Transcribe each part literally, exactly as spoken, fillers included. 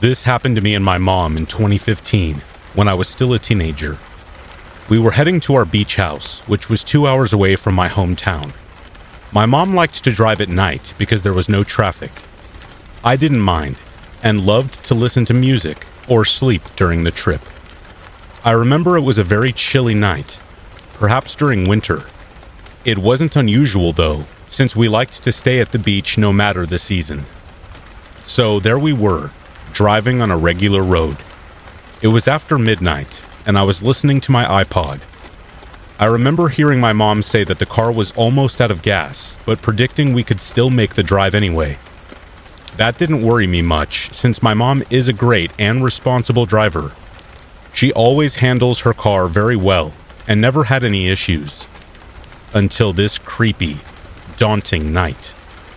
This happened to me and my mom in twenty fifteen, when I was still a teenager. We were heading to our beach house, which was two hours away from my hometown. My mom liked to drive at night because there was no traffic. I didn't mind, and loved to listen to music or sleep during the trip. I remember it was a very chilly night, perhaps during winter. It wasn't unusual though, since we liked to stay at the beach no matter the season. So there we were, driving on a regular road. It was after midnight, and I was listening to my iPod. I remember hearing my mom say that the car was almost out of gas, but predicting we could still make the drive anyway. That didn't worry me much, since my mom is a great and responsible driver. She always handles her car very well, and never had any issues. Until this creepy, daunting night.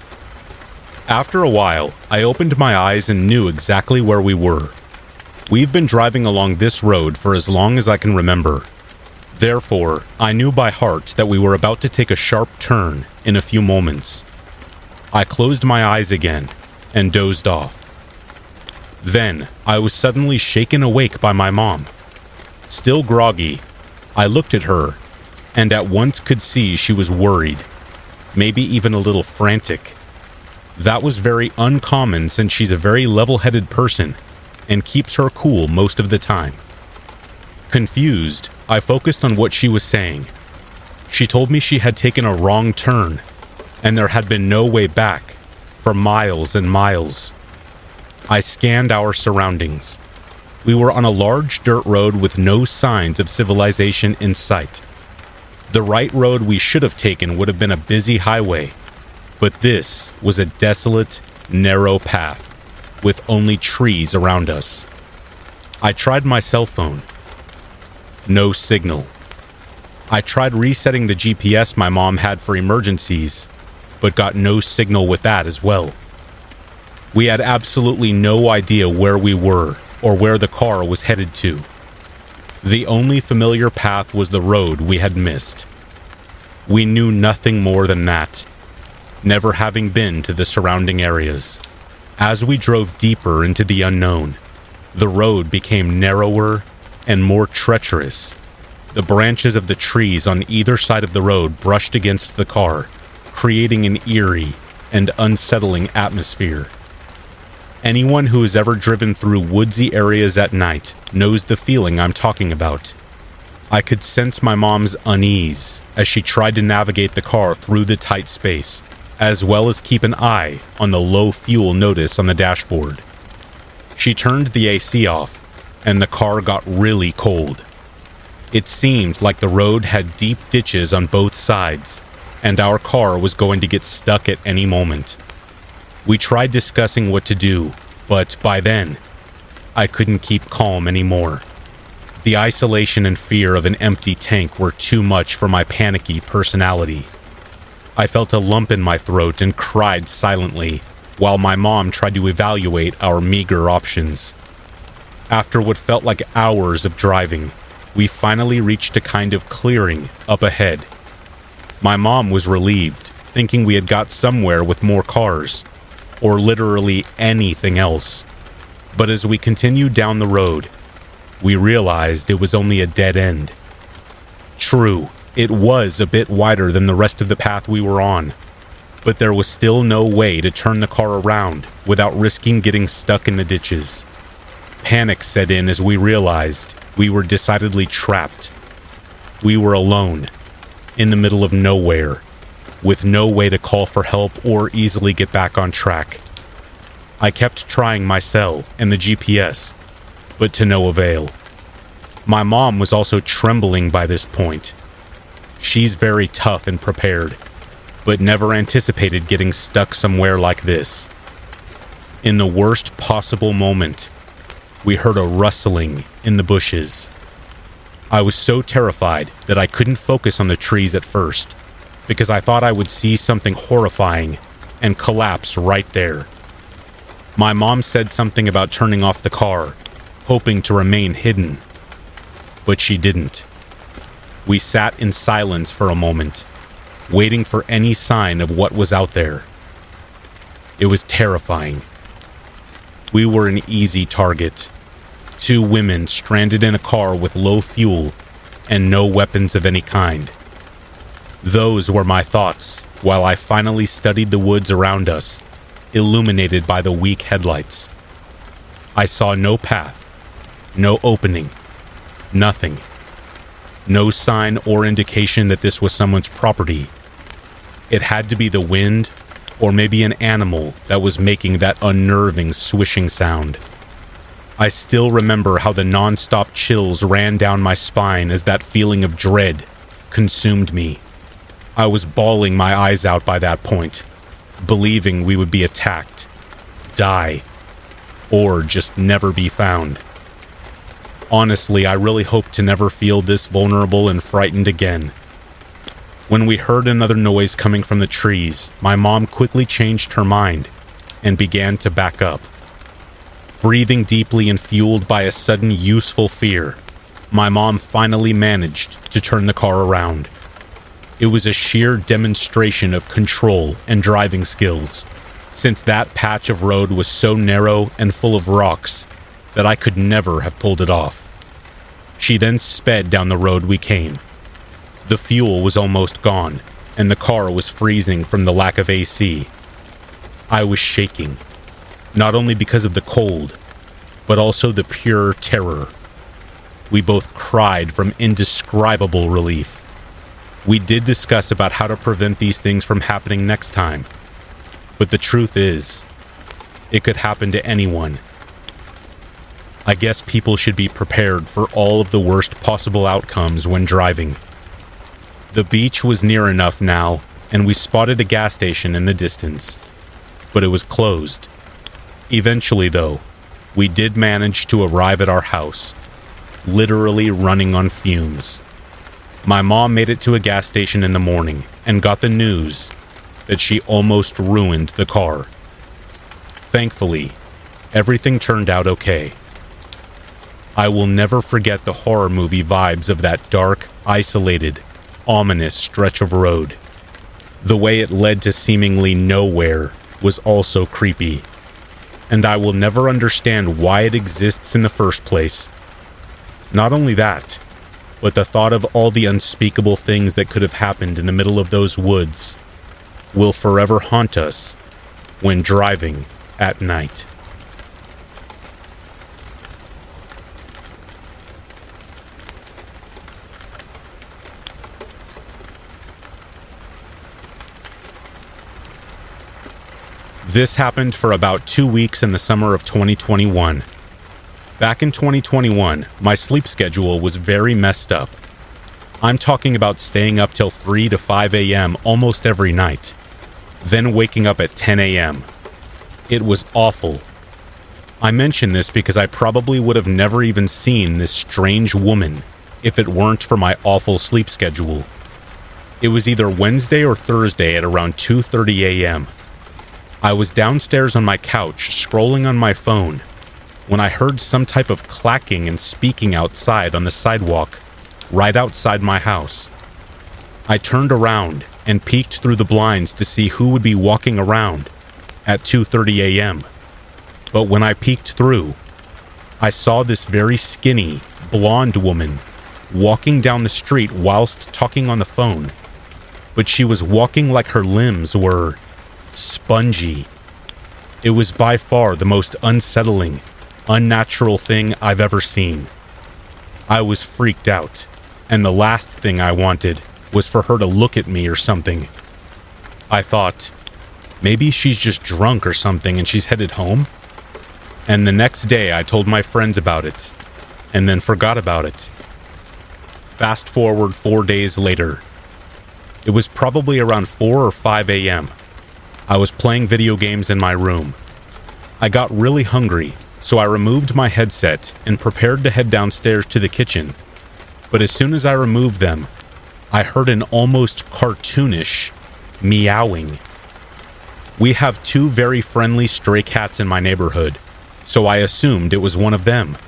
After a while, I opened my eyes and knew exactly where we were. We've been driving along this road for as long as I can remember. Therefore, I knew by heart that we were about to take a sharp turn in a few moments. I closed my eyes again and dozed off. Then, I was suddenly shaken awake by my mom. Still groggy, I looked at her, and at once could see she was worried, maybe even a little frantic. That was very uncommon since she's a very level-headed person and keeps her cool most of the time. Confused, I focused on what she was saying. She told me she had taken a wrong turn, and there had been no way back, for miles and miles. I scanned our surroundings. We were on a large dirt road with no signs of civilization in sight. The right road we should have taken would have been a busy highway, but this was a desolate, narrow path, with only trees around us. I tried my cell phone. No signal. I tried resetting the G P S my mom had for emergencies, but got no signal with that as well. We had absolutely no idea where we were or where the car was headed to. The only familiar path was the road we had missed. We knew nothing more than that, never having been to the surrounding areas. As we drove deeper into the unknown, the road became narrower and more treacherous. The branches of the trees on either side of the road brushed against the car, creating an eerie and unsettling atmosphere. Anyone who has ever driven through woodsy areas at night knows the feeling I'm talking about. I could sense my mom's unease as she tried to navigate the car through the tight space, as well as keep an eye on the low fuel notice on the dashboard. She turned the A C off, and the car got really cold. It seemed like the road had deep ditches on both sides, and our car was going to get stuck at any moment. We tried discussing what to do, but by then, I couldn't keep calm anymore. The isolation and fear of an empty tank were too much for my panicky personality. I felt a lump in my throat and cried silently, while my mom tried to evaluate our meager options. After what felt like hours of driving, we finally reached a kind of clearing up ahead. My mom was relieved, thinking we had got somewhere with more cars, or literally anything else. But as we continued down the road, we realized it was only a dead end. True, it was a bit wider than the rest of the path we were on, but there was still no way to turn the car around without risking getting stuck in the ditches. Panic set in as we realized we were decidedly trapped. We were alone, in the middle of nowhere, with no way to call for help or easily get back on track. I kept trying my cell and the G P S, but to no avail. My mom was also trembling by this point. She's very tough and prepared, but never anticipated getting stuck somewhere like this. In the worst possible moment, we heard a rustling in the bushes. I was so terrified that I couldn't focus on the trees at first, because I thought I would see something horrifying and collapse right there. My mom said something about turning off the car, hoping to remain hidden, but she didn't. We sat in silence for a moment, waiting for any sign of what was out there. It was terrifying. We were an easy target. Two women stranded in a car with low fuel and no weapons of any kind. Those were my thoughts while I finally studied the woods around us, illuminated by the weak headlights. I saw no path, no opening, nothing. No sign or indication that this was someone's property. It had to be the wind, or maybe an animal that was making that unnerving swishing sound. I still remember how the non-stop chills ran down my spine as that feeling of dread consumed me. I was bawling my eyes out by that point, believing we would be attacked, die, or just never be found. Honestly, I really hoped to never feel this vulnerable and frightened again. When we heard another noise coming from the trees, my mom quickly changed her mind and began to back up. Breathing deeply and fueled by a sudden useful fear, my mom finally managed to turn the car around. It was a sheer demonstration of control and driving skills, since that patch of road was so narrow and full of rocks that I could never have pulled it off. She then sped down the road we came. The fuel was almost gone, and the car was freezing from the lack of A C. I was shaking, not only because of the cold, but also the pure terror. We both cried from indescribable relief. We did discuss about how to prevent these things from happening next time, but the truth is, it could happen to anyone. I guess people should be prepared for all of the worst possible outcomes when driving. The beach was near enough now, and we spotted a gas station in the distance, but it was closed. Eventually, though, we did manage to arrive at our house, literally running on fumes. My mom made it to a gas station in the morning and got the news that she almost ruined the car. Thankfully, everything turned out okay. I will never forget the horror movie vibes of that dark, isolated, ominous stretch of road. The way it led to seemingly nowhere was also creepy, and I will never understand why it exists in the first place. Not only that, but the thought of all the unspeakable things that could have happened in the middle of those woods will forever haunt us when driving at night. This happened for about two weeks in the summer of twenty twenty-one. Back in twenty twenty-one, my sleep schedule was very messed up. I'm talking about staying up till three to five a m almost every night, then waking up at ten a m It was awful. I mention this because I probably would have never even seen this strange woman if it weren't for my awful sleep schedule. It was either Wednesday or Thursday at around two thirty a m I was downstairs on my couch scrolling on my phone when I heard some type of clacking and speaking outside on the sidewalk right outside my house. I turned around and peeked through the blinds to see who would be walking around at two thirty a m But when I peeked through, I saw this very skinny, blonde woman walking down the street whilst talking on the phone, but she was walking like her limbs were spongy. It was by far the most unsettling, unnatural thing I've ever seen. I was freaked out, and the last thing I wanted was for her to look at me or something. I thought, maybe she's just drunk or something and she's headed home. And the next day I told my friends about it, and then forgot about it. Fast forward four days later. It was probably around four or five a m I was playing video games in my room. I got really hungry, so I removed my headset and prepared to head downstairs to the kitchen. But as soon as I removed them, I heard an almost cartoonish meowing. We have two very friendly stray cats in my neighborhood, so I assumed it was one of them.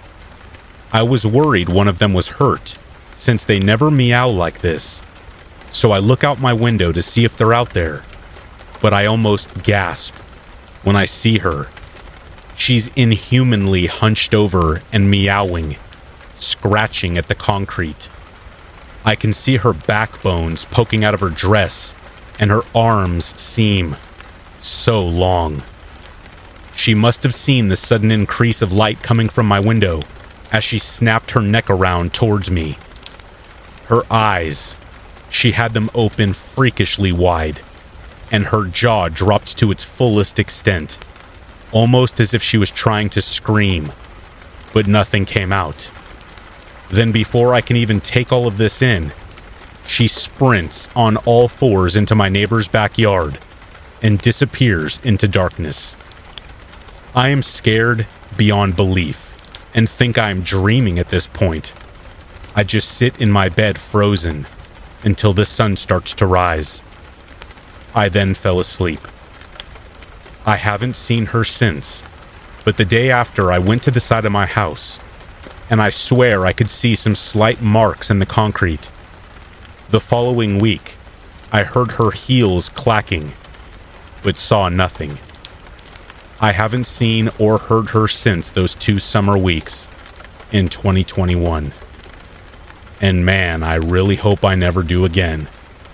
I was worried one of them was hurt, since they never meow like this. So I look out my window to see if they're out there. But I almost gasp when I see her. She's inhumanly hunched over and meowing, scratching at the concrete. I can see her backbones poking out of her dress, and her arms seem so long. She must have seen the sudden increase of light coming from my window as she snapped her neck around towards me. Her eyes, she had them open freakishly wide, and her jaw dropped to its fullest extent, almost as if she was trying to scream, but nothing came out. Then before I can even take all of this in, she sprints on all fours into my neighbor's backyard and disappears into darkness. I am scared beyond belief and think I am dreaming at this point. I just sit in my bed frozen until the sun starts to rise. I then fell asleep. I haven't seen her since, but the day after I went to the side of my house, and I swear I could see some slight marks in the concrete. The following week, I heard her heels clacking, but saw nothing. I haven't seen or heard her since those two summer weeks in twenty twenty-one. And man, I really hope I never do again.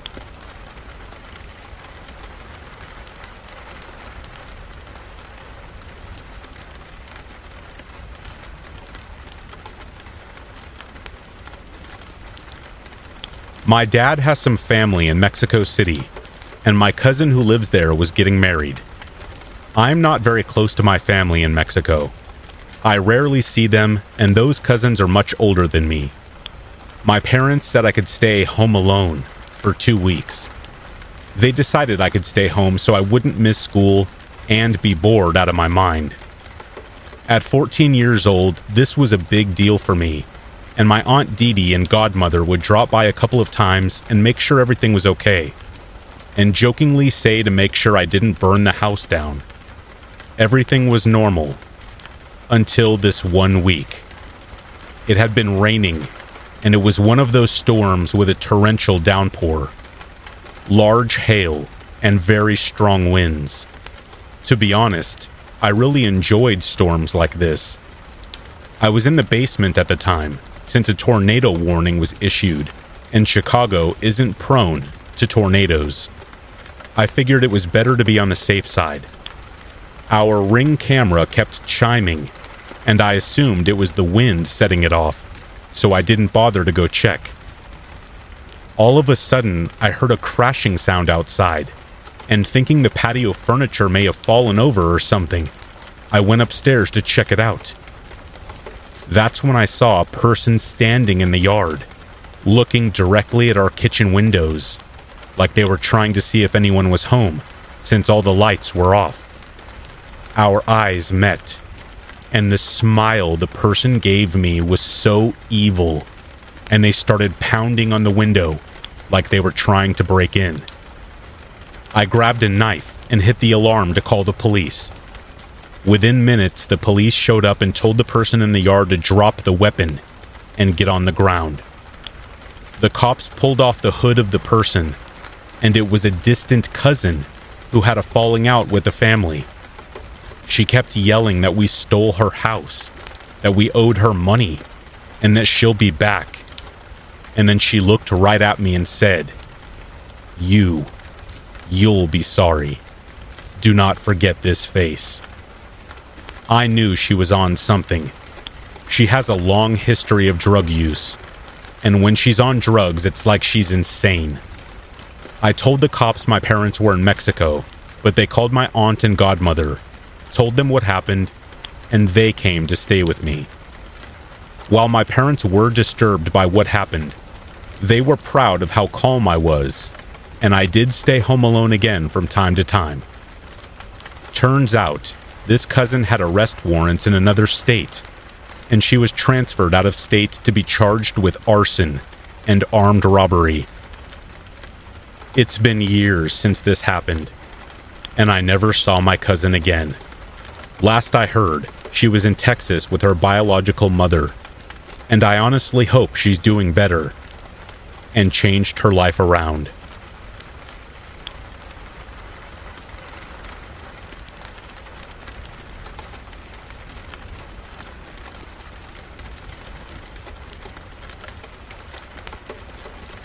My dad has some family in Mexico City, and my cousin who lives there was getting married. I'm not very close to my family in Mexico. I rarely see them, and those cousins are much older than me. My parents said I could stay home alone for two weeks. They decided I could stay home so I wouldn't miss school and be bored out of my mind. At fourteen years old, this was a big deal for me, and my Aunt Dee Dee and godmother would drop by a couple of times and make sure everything was okay, and jokingly say to make sure I didn't burn the house down. Everything was normal, until this one week. It had been raining, and it was one of those storms with a torrential downpour, large hail, and very strong winds. To be honest, I really enjoyed storms like this. I was in the basement at the time, since a tornado warning was issued, and Chicago isn't prone to tornadoes. I figured it was better to be on the safe side. Our Ring camera kept chiming, and I assumed it was the wind setting it off, so I didn't bother to go check. All of a sudden, I heard a crashing sound outside, and thinking the patio furniture may have fallen over or something, I went upstairs to check it out. That's when I saw a person standing in the yard, looking directly at our kitchen windows, like they were trying to see if anyone was home, since all the lights were off. Our eyes met, and the smile the person gave me was so evil, and they started pounding on the window like they were trying to break in. I grabbed a knife and hit the alarm to call the police. Within minutes, the police showed up and told the person in the yard to drop the weapon and get on the ground. The cops pulled off the hood of the person, and it was a distant cousin who had a falling out with the family. She kept yelling that we stole her house, that we owed her money, and that she'll be back. And then she looked right at me and said, "You, you'll be sorry. Do not forget this face." I knew she was on something. She has a long history of drug use, and when she's on drugs, it's like she's insane. I told the cops my parents were in Mexico, but they called my aunt and godmother, told them what happened, and they came to stay with me. While my parents were disturbed by what happened, they were proud of how calm I was, and I did stay home alone again from time to time. Turns out, this cousin had arrest warrants in another state, and she was transferred out of state to be charged with arson and armed robbery. It's been years since this happened, and I never saw my cousin again. Last I heard, she was in Texas with her biological mother, and I honestly hope she's doing better and changed her life around.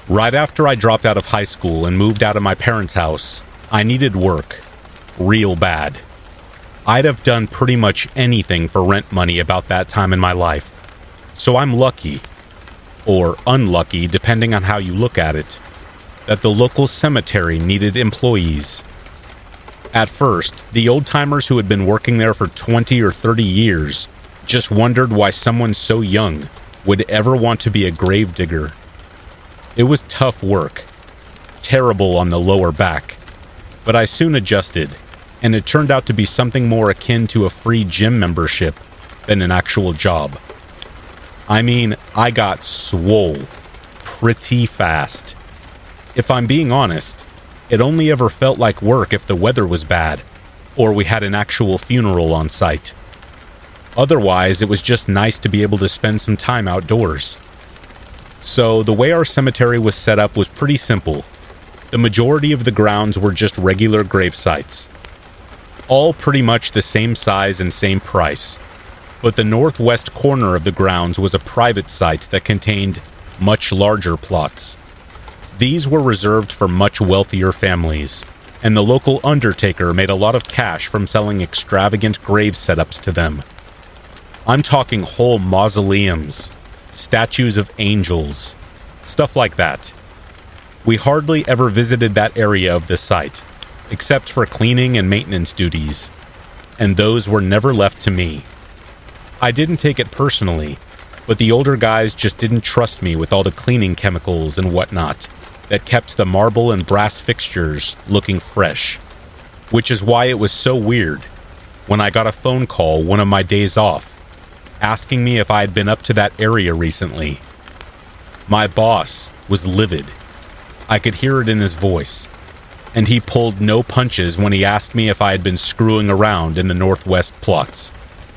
Right after I dropped out of high school and moved out of my parents' house, I needed work. Real bad. I'd have done pretty much anything for rent money about that time in my life. So I'm lucky, or unlucky depending on how you look at it, that the local cemetery needed employees. At first, the old-timers who had been working there for twenty or thirty years just wondered why someone so young would ever want to be a gravedigger. It was tough work, terrible on the lower back, but I soon adjusted, and it turned out to be something more akin to a free gym membership than an actual job. I mean, I got swole pretty fast. If I'm being honest, it only ever felt like work if the weather was bad, or we had an actual funeral on site. Otherwise, it was just nice to be able to spend some time outdoors. So, the way our cemetery was set up was pretty simple. The majority of the grounds were just regular grave sites. All pretty much the same size and same price. But the northwest corner of the grounds was a private site that contained much larger plots. These were reserved for much wealthier families, and the local undertaker made a lot of cash from selling extravagant grave setups to them. I'm talking whole mausoleums, statues of angels, stuff like that. We hardly ever visited that area of the site, except for cleaning and maintenance duties, and those were never left to me. I didn't take it personally, but the older guys just didn't trust me with all the cleaning chemicals and whatnot that kept the marble and brass fixtures looking fresh, which is why it was so weird when I got a phone call one of my days off asking me if I had been up to that area recently. My boss was livid. I could hear it in his voice, and he pulled no punches when he asked me if I had been screwing around in the northwest plots.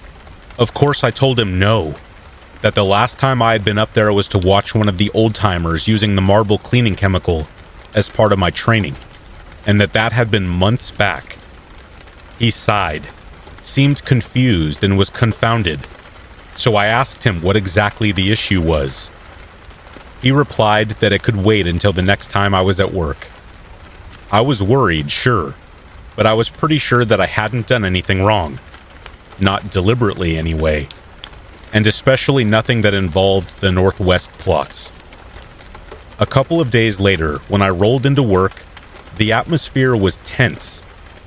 Of course, I told him no, that the last time I had been up there was to watch one of the old-timers using the marble cleaning chemical as part of my training, and that that had been months back. He sighed, seemed confused, and was confounded, so I asked him what exactly the issue was. He replied that it could wait until the next time I was at work. I was worried, sure, but I was pretty sure that I hadn't done anything wrong. Not deliberately, anyway. And especially nothing that involved the northwest plots. A couple of days later, when I rolled into work, the atmosphere was tense.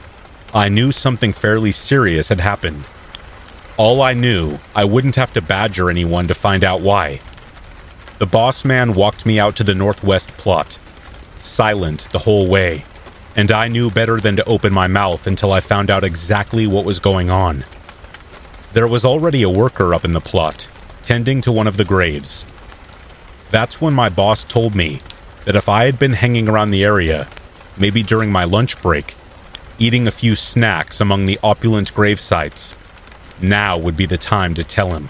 I knew something fairly serious had happened. All I knew, I wouldn't have to badger anyone to find out why. The boss man walked me out to the northwest plot, silent the whole way, and I knew better than to open my mouth until I found out exactly what was going on. There was already a worker up in the plot, tending to one of the graves. That's when my boss told me that if I had been hanging around the area, maybe during my lunch break, eating a few snacks among the opulent grave sites, now would be the time to tell him.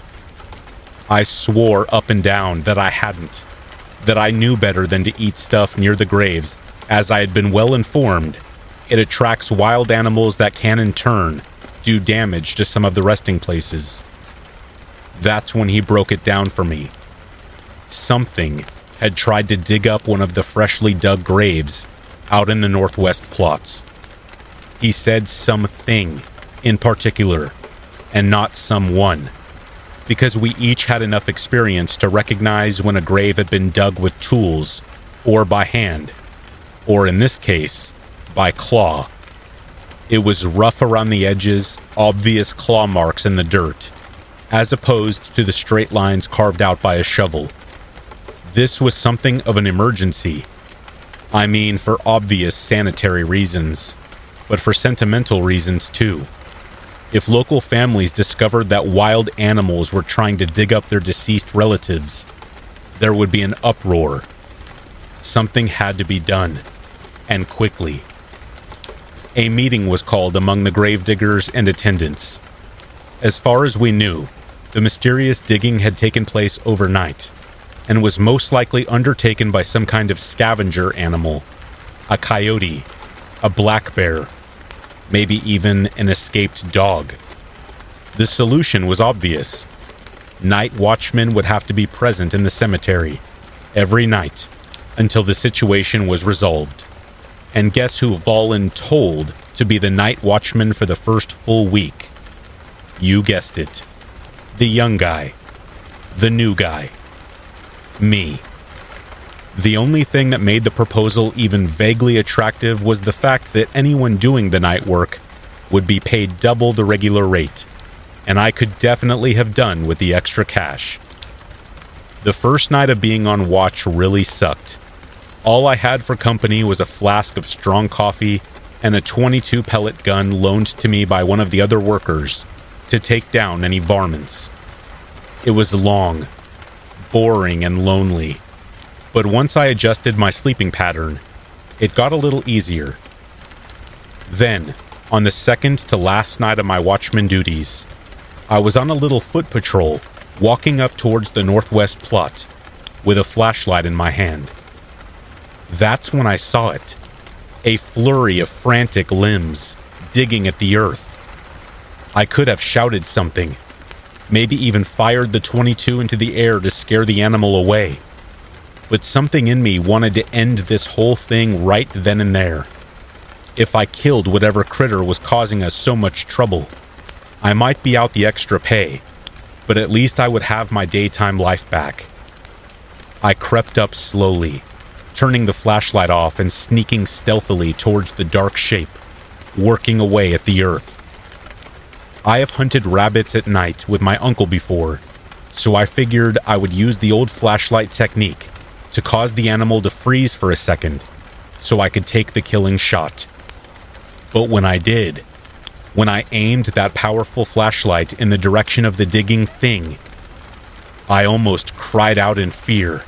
I swore up and down that I hadn't, that I knew better than to eat stuff near the graves, as I had been well informed it attracts wild animals that can in turn do damage to some of the resting places. That's when he broke it down for me. Something had tried to dig up one of the freshly dug graves out in the northwest plots. He said something in particular, and not someone, because we each had enough experience to recognize when a grave had been dug with tools, or by hand, or in this case, by claw. It was rough around the edges, obvious claw marks in the dirt, as opposed to the straight lines carved out by a shovel. This was something of an emergency. I mean, for obvious sanitary reasons, but for sentimental reasons too. If local families discovered that wild animals were trying to dig up their deceased relatives, there would be an uproar. Something had to be done, and quickly. A meeting was called among the gravediggers and attendants. As far as we knew, the mysterious digging had taken place overnight, and was most likely undertaken by some kind of scavenger animal, a coyote, a black bear, maybe even an escaped dog. The solution was obvious. Night watchmen would have to be present in the cemetery every night, until the situation was resolved. And guess who voluntold to be the night watchman for the first full week? You guessed it. The young guy. The new guy. Me. The only thing that made the proposal even vaguely attractive was the fact that anyone doing the night work would be paid double the regular rate, and I could definitely have done with the extra cash. The first night of being on watch really sucked. All I had for company was a flask of strong coffee and a twenty-two pellet gun loaned to me by one of the other workers to take down any varmints. It was long, boring, and lonely, but once I adjusted my sleeping pattern, it got a little easier. Then, on the second to last night of my watchman duties, I was on a little foot patrol, walking up towards the northwest plot, with a flashlight in my hand. That's when I saw it. A flurry of frantic limbs, digging at the earth. I could have shouted something, maybe even fired the twenty-two into the air to scare the animal away. But something in me wanted to end this whole thing right then and there. If I killed whatever critter was causing us so much trouble, I might be out the extra pay, but at least I would have my daytime life back. I crept up slowly, turning the flashlight off and sneaking stealthily towards the dark shape, working away at the earth. I have hunted rabbits at night with my uncle before, so I figured I would use the old flashlight technique to cause the animal to freeze for a second, so I could take the killing shot. But when I did, when I aimed that powerful flashlight in the direction of the digging thing, I almost cried out in fear.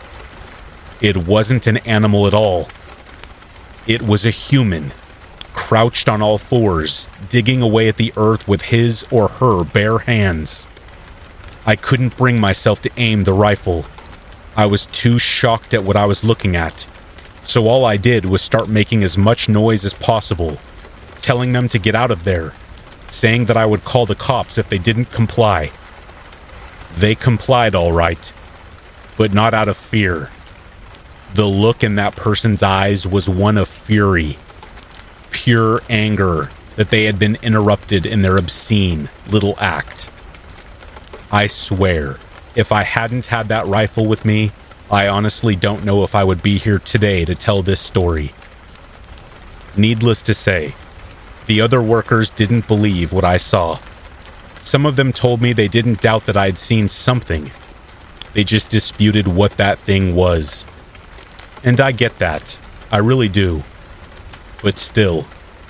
It wasn't an animal at all. It was a human, crouched on all fours, digging away at the earth with his or her bare hands. I couldn't bring myself to aim the rifle. I was too shocked at what I was looking at, so all I did was start making as much noise as possible, telling them to get out of there, saying that I would call the cops if they didn't comply. They complied all right, but not out of fear. The look in that person's eyes was one of fury, pure anger that they had been interrupted in their obscene little act. I swear, if I hadn't had that rifle with me, I honestly don't know if I would be here today to tell this story. Needless to say, the other workers didn't believe what I saw. Some of them told me they didn't doubt that I'd seen something. They just disputed what that thing was. And I get that. I really do. But still,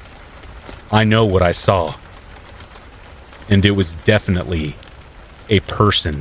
I know what I saw. And it was definitely a person.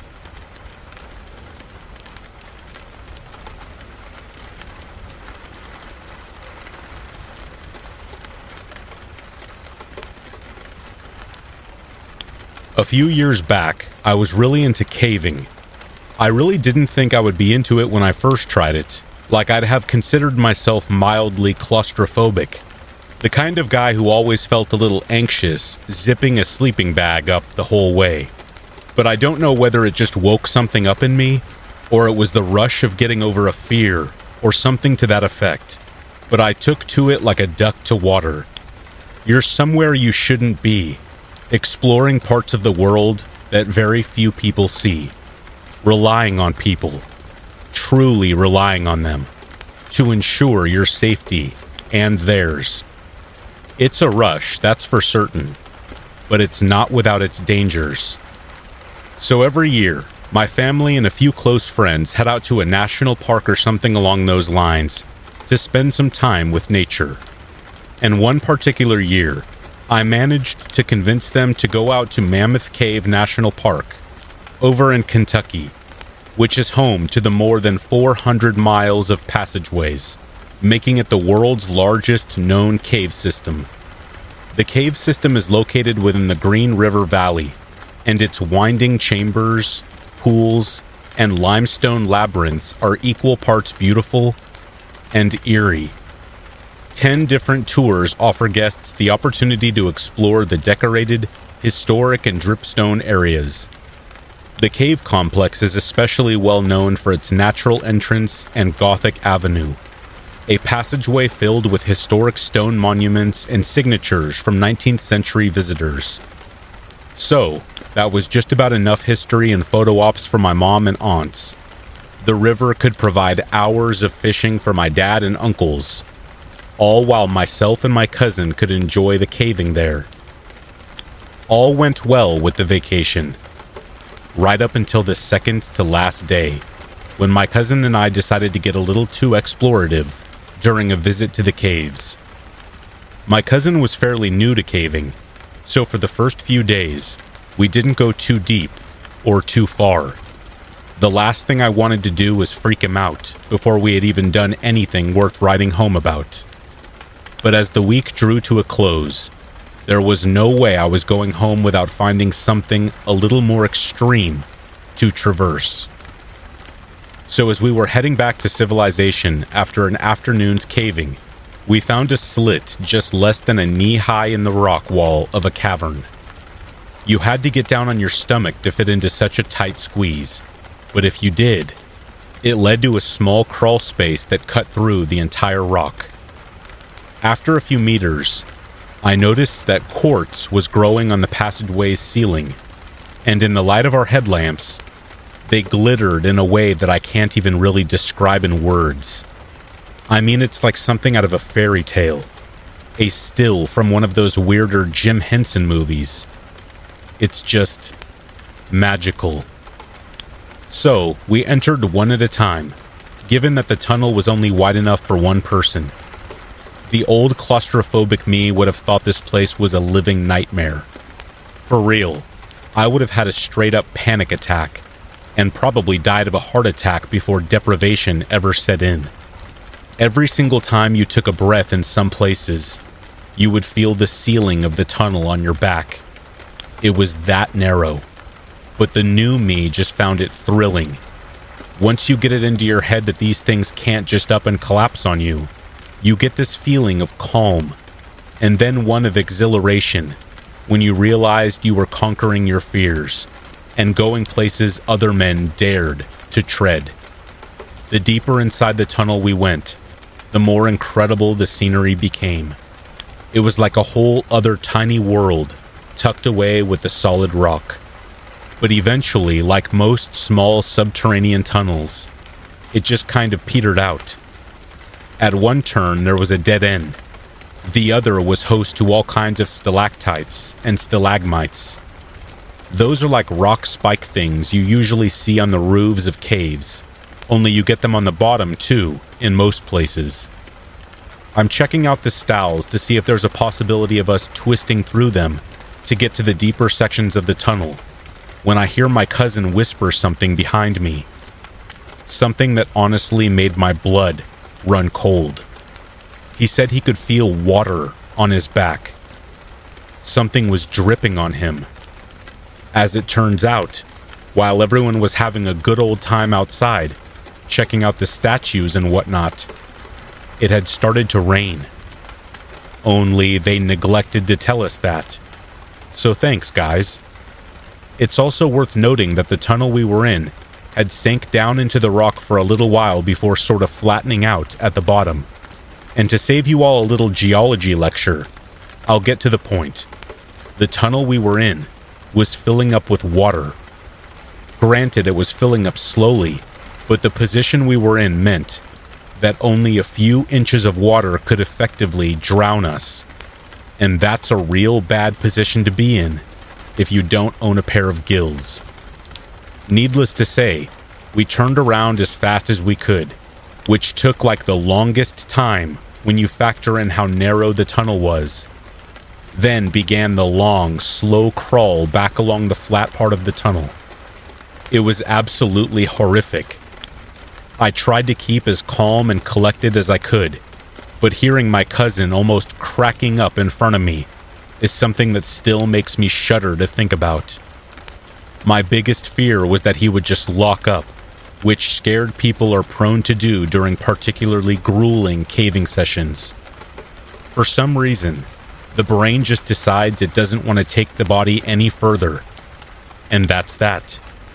A few years back, I was really into caving. I really didn't think I would be into it when I first tried it. Like I'd have considered myself mildly claustrophobic. The kind of guy who always felt a little anxious, zipping a sleeping bag up the whole way. But I don't know whether it just woke something up in me, or it was the rush of getting over a fear, or something to that effect. But I took to it like a duck to water. You're somewhere you shouldn't be, exploring parts of the world that very few people see, relying on people, truly relying on them, to ensure your safety and theirs. It's a rush, that's for certain, but it's not without its dangers. So every year, my family and a few close friends head out to a national park or something along those lines to spend some time with nature. And one particular year, I managed to convince them to go out to Mammoth Cave National Park, over in Kentucky, which is home to the more than four hundred miles of passageways, making it the world's largest known cave system. The cave system is located within the Green River Valley, and its winding chambers, pools, and limestone labyrinths are equal parts beautiful and eerie. Ten different tours offer guests the opportunity to explore the decorated, historic, and dripstone areas. The cave complex is especially well known for its natural entrance and Gothic avenue, a passageway filled with historic stone monuments and signatures from nineteenth century visitors. So, that was just about enough history and photo ops for my mom and aunts. The river could provide hours of fishing for my dad and uncles, all while myself and my cousin could enjoy the caving there. All went well with the vacation, right up until the second to last day, when my cousin and I decided to get a little too explorative during a visit to the caves. My cousin was fairly new to caving, so for the first few days, we didn't go too deep or too far. The last thing I wanted to do was freak him out before we had even done anything worth writing home about. But as the week drew to a close, there was no way I was going home without finding something a little more extreme to traverse. So as we were heading back to civilization after an afternoon's caving, we found a slit just less than a knee-high in the rock wall of a cavern. You had to get down on your stomach to fit into such a tight squeeze, but if you did, it led to a small crawl space that cut through the entire rock. After a few meters, I noticed that quartz was growing on the passageway's ceiling, and in the light of our headlamps, they glittered in a way that I can't even really describe in words. I mean, it's like something out of a fairy tale, a still from one of those weirder Jim Henson movies. It's just magical. So, we entered one at a time, given that the tunnel was only wide enough for one person. The old claustrophobic me would have thought this place was a living nightmare. For real, I would have had a straight-up panic attack, and probably died of a heart attack before deprivation ever set in. Every single time you took a breath in some places, you would feel the ceiling of the tunnel on your back. It was that narrow, but the new me just found it thrilling. Once you get it into your head that these things can't just up and collapse on you, you get this feeling of calm, and then one of exhilaration, when you realized you were conquering your fears, and going places other men dared to tread. The deeper inside the tunnel we went, the more incredible the scenery became. It was like a whole other tiny world, tucked away with the solid rock. But eventually, like most small subterranean tunnels, it just kind of petered out. At one turn, there was a dead end. The other was host to all kinds of stalactites and stalagmites. Those are like rock spike things you usually see on the roofs of caves, only you get them on the bottom too, in most places. I'm checking out the stalls to see if there's a possibility of us twisting through them to get to the deeper sections of the tunnel, when I hear my cousin whisper something behind me. Something that honestly made my blood run cold. He said he could feel water on his back. Something was dripping on him. As it turns out, while everyone was having a good old time outside, checking out the statues and whatnot, it had started to rain. Only they neglected to tell us that. So thanks, guys. It's also worth noting that the tunnel we were in had sank down into the rock for a little while before sort of flattening out at the bottom. And to save you all a little geology lecture, I'll get to the point. The tunnel we were in was filling up with water. Granted, it was filling up slowly, but the position we were in meant that only a few inches of water could effectively drown us. And that's a real bad position to be in if you don't own a pair of gills. Needless to say, we turned around as fast as we could, which took like the longest time when you factor in how narrow the tunnel was. Then began the long, slow crawl back along the flat part of the tunnel. It was absolutely horrific. I tried to keep as calm and collected as I could, but hearing my cousin almost cracking up in front of me is something that still makes me shudder to think about. My biggest fear was that he would just lock up, which scared people are prone to do during particularly grueling caving sessions. For some reason, the brain just decides it doesn't want to take the body any further. And that's that.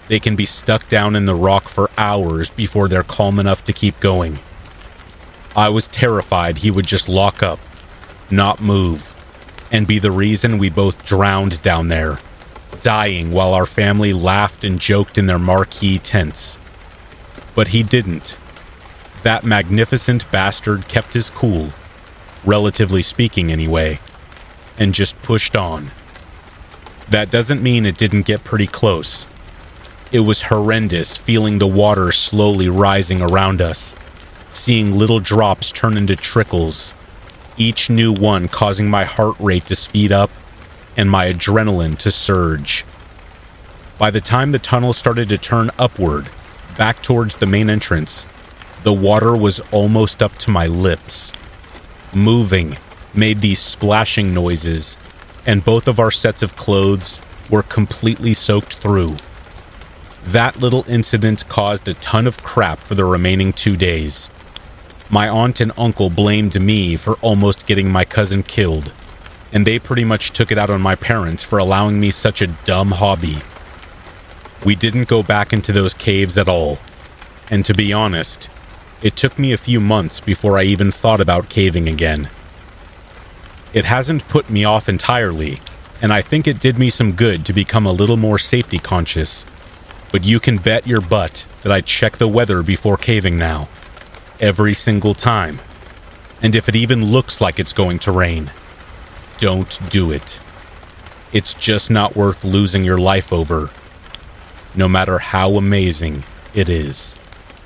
They can be stuck down in the rock for hours before they're calm enough to keep going. I was terrified he would just lock up, not move, and be the reason we both drowned down there, dying while our family laughed and joked in their marquee tents. But he didn't. That magnificent bastard kept his cool, relatively speaking anyway, and just pushed on. That doesn't mean it didn't get pretty close. It was horrendous feeling the water slowly rising around us, seeing little drops turn into trickles, each new one causing my heart rate to speed up and my adrenaline to surge. By the time the tunnel started to turn upward, back towards the main entrance, the water was almost up to my lips. Moving made these splashing noises, and both of our sets of clothes were completely soaked through. That little incident caused a ton of crap for the remaining two days. My aunt and uncle blamed me for almost getting my cousin killed, and they pretty much took it out on my parents for allowing me such a dumb hobby. We didn't go back into those caves at all, and to be honest, it took me a few months before I even thought about caving again. It hasn't put me off entirely, and I think it did me some good to become a little more safety conscious. But you can bet your butt that I check the weather before caving now. Every single time. And if it even looks like it's going to rain, don't do it. It's just not worth losing your life over, no matter how amazing it is.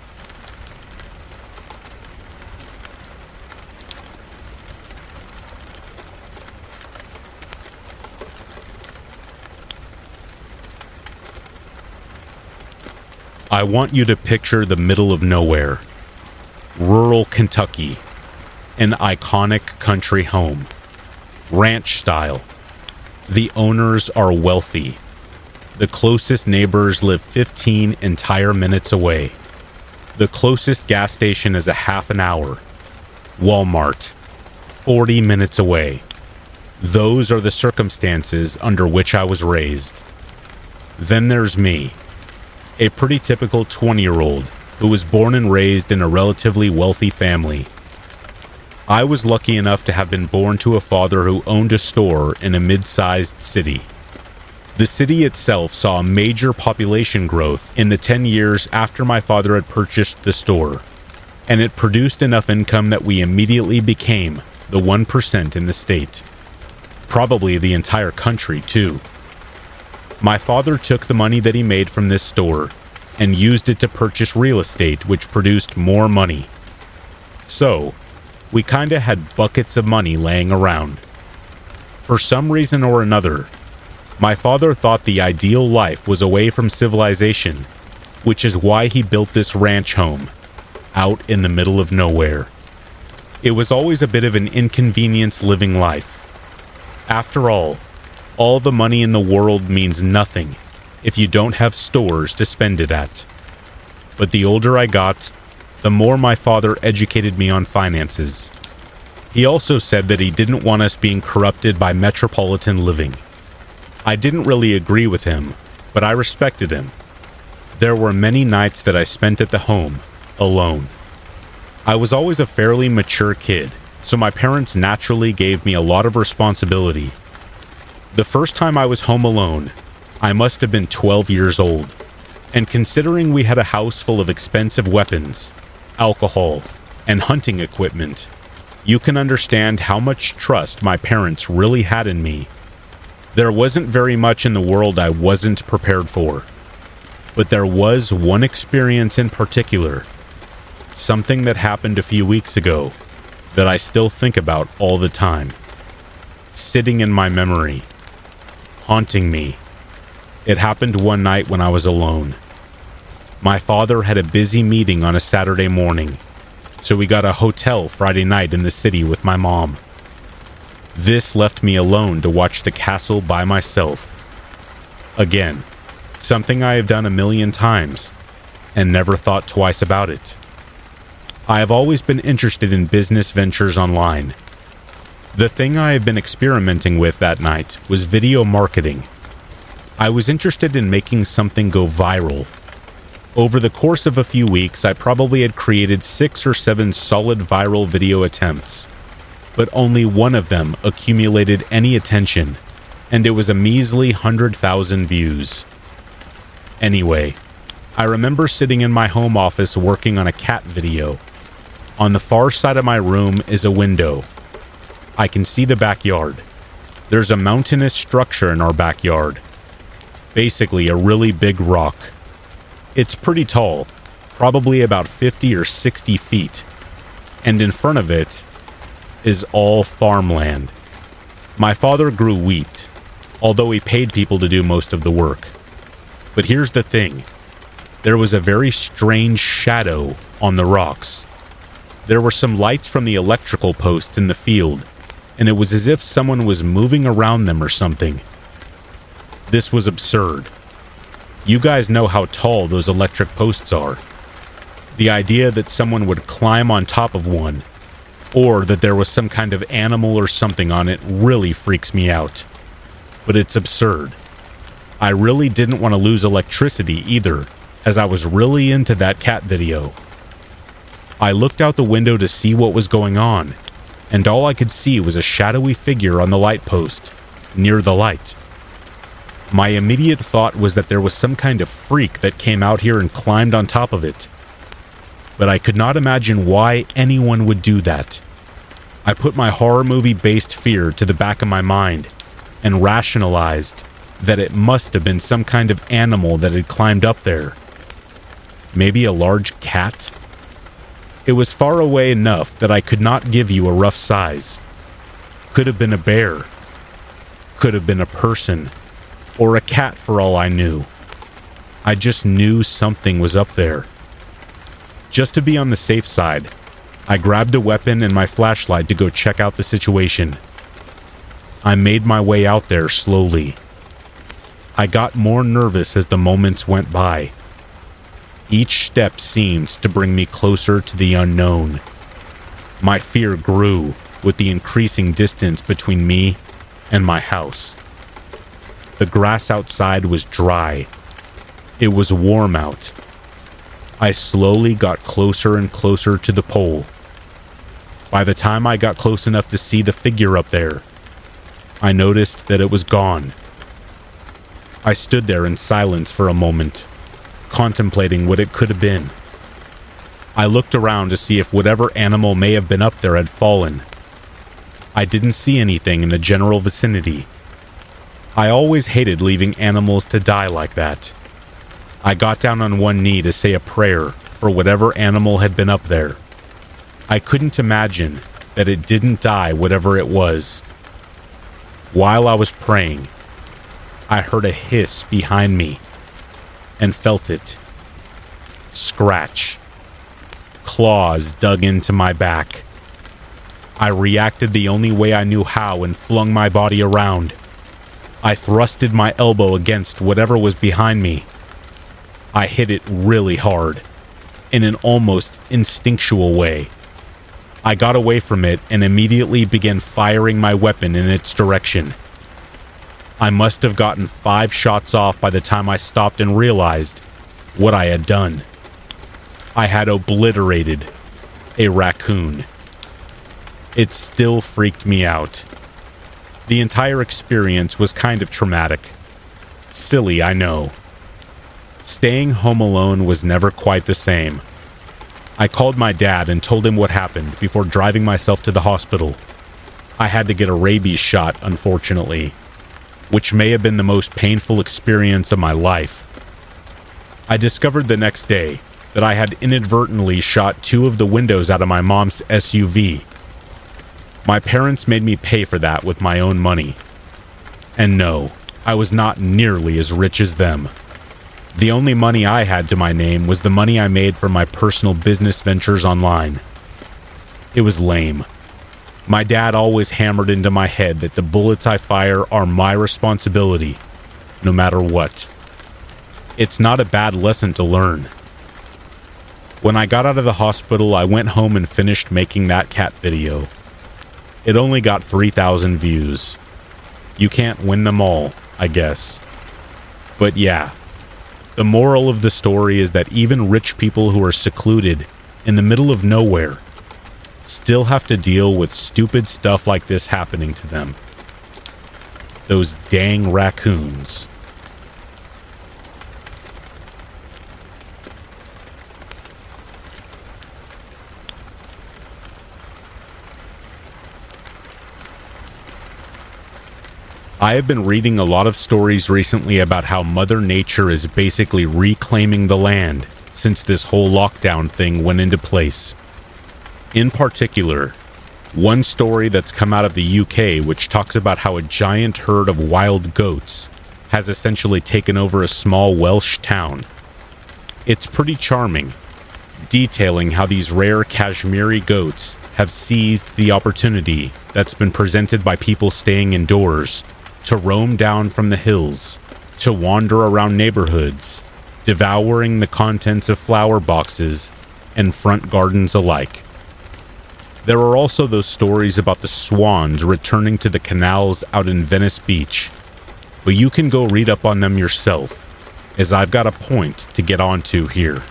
I want you to picture the middle of nowhere, rural Kentucky, an iconic country home, ranch style. The owners are wealthy. The closest neighbors live fifteen entire minutes away. The closest gas station is a half an hour. Walmart, forty minutes away. Those are the circumstances under which I was raised. Then there's me. A pretty typical twenty-year-old who was born and raised in a relatively wealthy family. I was lucky enough to have been born to a father who owned a store in a mid-sized city. The city itself saw a major population growth in the ten years after my father had purchased the store, and it produced enough income that we immediately became the one percent in the state. Probably the entire country, too. My father took the money that he made from this store and used it to purchase real estate, which produced more money. So, we kinda had buckets of money laying around. For some reason or another, my father thought the ideal life was away from civilization, which is why he built this ranch home, out in the middle of nowhere. It was always a bit of an inconvenience living life. After all, all the money in the world means nothing if you don't have stores to spend it at. But the older I got, the more my father educated me on finances. He also said that he didn't want us being corrupted by metropolitan living. I didn't really agree with him, but I respected him. There were many nights that I spent at the home, alone. I was always a fairly mature kid, so my parents naturally gave me a lot of responsibility. The first time I was home alone, I must have been twelve years old, and considering we had a house full of expensive weapons, alcohol, and hunting equipment, you can understand how much trust my parents really had in me. There wasn't very much in the world I wasn't prepared for, but there was one experience in particular, something that happened a few weeks ago, that I still think about all the time, sitting in my memory, haunting me. It happened one night when I was alone. My father had a busy meeting on a Saturday morning, so we got a hotel Friday night in the city with my mom. This left me alone to watch the castle by myself. Again, something I have done a million times, and never thought twice about it. I have always been interested in business ventures online. The thing I have been experimenting with that night was video marketing. I was interested in making something go viral. Over the course of a few weeks, I probably had created six or seven solid viral video attempts, but only one of them accumulated any attention, and it was a measly one hundred thousand views. Anyway, I remember sitting in my home office working on a cat video. On the far side of my room is a window. I can see the backyard. There's a mountainous structure in our backyard. Basically a really big rock. It's pretty tall, probably about fifty or sixty feet, and in front of it is all farmland. My father grew wheat, although he paid people to do most of the work. But here's the thing. There was a very strange shadow on the rocks. There were some lights from the electrical posts in the field, and it was as if someone was moving around them or something. This was absurd. You guys know how tall those electric posts are. The idea that someone would climb on top of one, or that there was some kind of animal or something on it, really freaks me out. But it's absurd. I really didn't want to lose electricity either, as I was really into that cat video. I looked out the window to see what was going on, and all I could see was a shadowy figure on the light post, near the light. My immediate thought was that there was some kind of freak that came out here and climbed on top of it. But I could not imagine why anyone would do that. I put my horror movie-based fear to the back of my mind and rationalized that it must have been some kind of animal that had climbed up there. Maybe a large cat? It was far away enough that I could not give you a rough size. Could have been a bear. Could have been a person. Or a cat for all I knew. I just knew something was up there. Just to be on the safe side, I grabbed a weapon and my flashlight to go check out the situation. I made my way out there slowly. I got more nervous as the moments went by. Each step seemed to bring me closer to the unknown. My fear grew with the increasing distance between me and my house. The grass outside was dry. It was warm out. I slowly got closer and closer to the pole. By the time I got close enough to see the figure up there, I noticed that it was gone. I stood there in silence for a moment, contemplating what it could have been. I looked around to see if whatever animal may have been up there had fallen. I didn't see anything in the general vicinity. I always hated leaving animals to die like that. I got down on one knee to say a prayer for whatever animal had been up there. I couldn't imagine that it didn't die, whatever it was. While I was praying, I heard a hiss behind me and felt it. Scratch. Claws dug into my back. I reacted the only way I knew how and flung my body around. I thrusted my elbow against whatever was behind me. I hit it really hard, in an almost instinctual way. I got away from it and immediately began firing my weapon in its direction. I must have gotten five shots off by the time I stopped and realized what I had done. I had obliterated a raccoon. It still freaked me out. The entire experience was kind of traumatic. Silly, I know. Staying home alone was never quite the same. I called my dad and told him what happened before driving myself to the hospital. I had to get a rabies shot, unfortunately, which may have been the most painful experience of my life. I discovered the next day that I had inadvertently shot two of the windows out of my mom's S U V. My parents made me pay for that with my own money. And no, I was not nearly as rich as them. The only money I had to my name was the money I made from my personal business ventures online. It was lame. My dad always hammered into my head that the bullets I fire are my responsibility, no matter what. It's not a bad lesson to learn. When I got out of the hospital, I went home and finished making that cat video. It only got three thousand views. You can't win them all, I guess. But yeah, the moral of the story is that even rich people who are secluded in the middle of nowhere still have to deal with stupid stuff like this happening to them. Those dang raccoons. I have been reading a lot of stories recently about how Mother Nature is basically reclaiming the land since this whole lockdown thing went into place. In particular, one story that's come out of the U K which talks about how a giant herd of wild goats has essentially taken over a small Welsh town. It's pretty charming, detailing how these rare Kashmiri goats have seized the opportunity that's been presented by people staying indoors to roam down from the hills, to wander around neighborhoods, devouring the contents of flower boxes and front gardens alike. There are also those stories about the swans returning to the canals out in Venice Beach, but you can go read up on them yourself, as I've got a point to get onto here.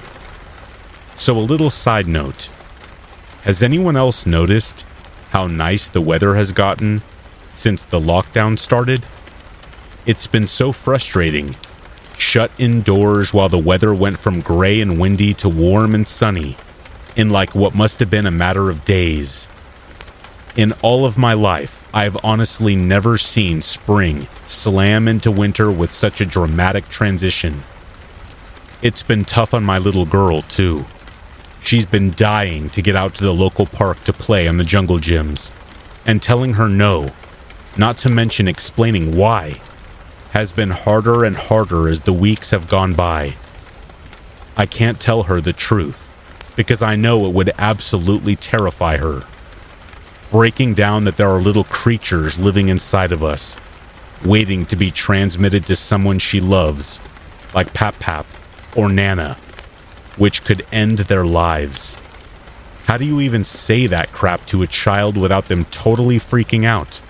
So a little side note, has anyone else noticed how nice the weather has gotten since the lockdown started? It's been so frustrating, shut indoors while the weather went from gray and windy to warm and sunny in like what must have been a matter of days. In all of my life, I've honestly never seen spring slam into winter with such a dramatic transition. It's been tough on my little girl, too. She's been dying to get out to the local park to play on the jungle gyms, and telling her no, not to mention explaining why, has been harder and harder as the weeks have gone by. I can't tell her the truth, because I know it would absolutely terrify her. Breaking down that there are little creatures living inside of us, waiting to be transmitted to someone she loves, like Pap Pap or Nana, which could end their lives. How do you even say that crap to a child without them totally freaking out?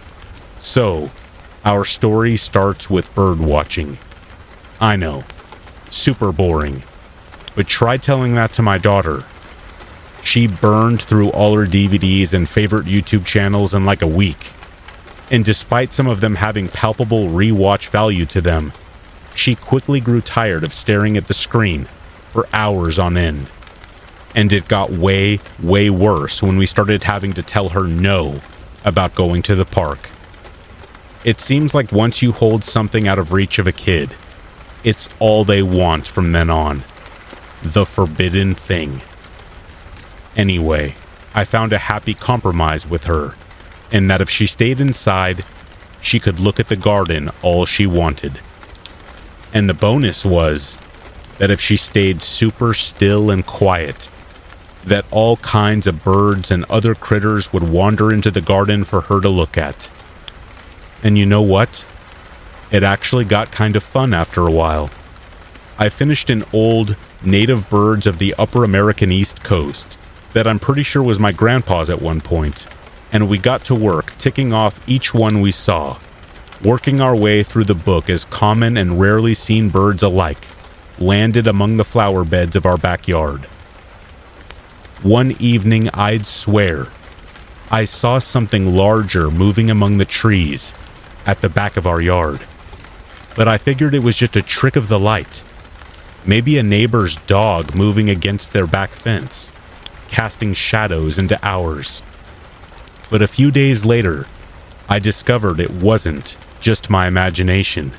So, our story starts with bird watching. I know, super boring, but try telling that to my daughter. She burned through all her D V Ds and favorite YouTube channels in like a week, and despite some of them having palpable rewatch value to them, she quickly grew tired of staring at the screen for hours on end. And it got way, way worse when we started having to tell her no about going to the park. It seems like once you hold something out of reach of a kid, it's all they want from then on. The forbidden thing. Anyway, I found a happy compromise with her, in that if she stayed inside, she could look at the garden all she wanted. And the bonus was that if she stayed super still and quiet, that all kinds of birds and other critters would wander into the garden for her to look at. And you know what? It actually got kind of fun after a while. I finished an old native birds of the upper American East Coast that I'm pretty sure was my grandpa's at one point, and we got to work ticking off each one we saw, working our way through the book as common and rarely seen birds alike landed among the flower beds of our backyard. One evening, I'd swear, I saw something larger moving among the trees at the back of our yard, but I figured it was just a trick of the light. Maybe a neighbor's dog moving against their back fence, casting shadows into ours. But a few days later, I discovered it wasn't just my imagination.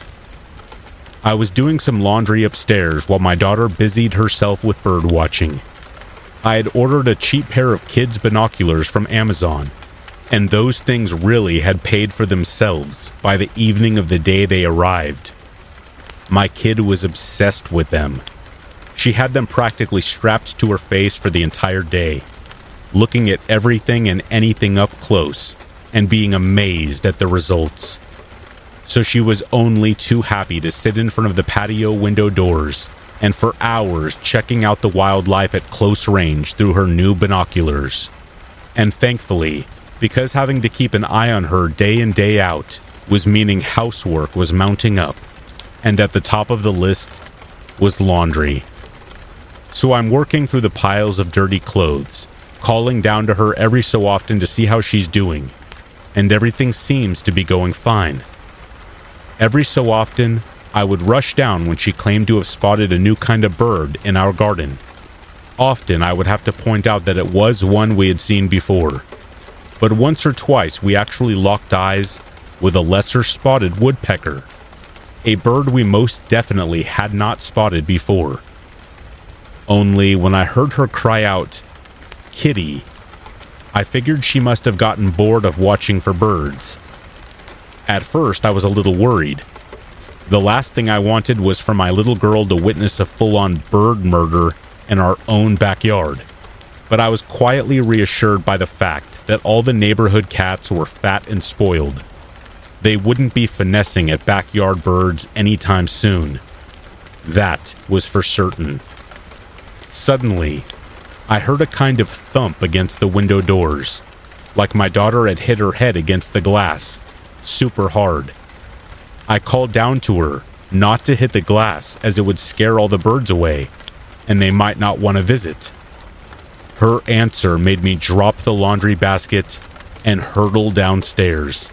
I was doing some laundry upstairs while my daughter busied herself with bird watching. I had ordered a cheap pair of kids' binoculars from Amazon, and those things really had paid for themselves by the evening of the day they arrived. My kid was obsessed with them. She had them practically strapped to her face for the entire day, looking at everything and anything up close, and being amazed at the results. So she was only too happy to sit in front of the patio window doors and for hours checking out the wildlife at close range through her new binoculars. And thankfully, because having to keep an eye on her day in day out was meaning housework was mounting up, and at the top of the list was laundry. So I'm working through the piles of dirty clothes, calling down to her every so often to see how she's doing, and everything seems to be going fine. Every so often, I would rush down when she claimed to have spotted a new kind of bird in our garden. Often, I would have to point out that it was one we had seen before. But once or twice, we actually locked eyes with a lesser spotted woodpecker, a bird we most definitely had not spotted before. Only when I heard her cry out, "Kitty," I figured she must have gotten bored of watching for birds. At first, I was a little worried. The last thing I wanted was for my little girl to witness a full-on bird murder in our own backyard. But I was quietly reassured by the fact that all the neighborhood cats were fat and spoiled. They wouldn't be finessing at backyard birds anytime soon. That was for certain. Suddenly, I heard a kind of thump against the window doors, like my daughter had hit her head against the glass, super hard. I called down to her not to hit the glass as it would scare all the birds away, and they might not want to visit. Her answer made me drop the laundry basket and hurtle downstairs.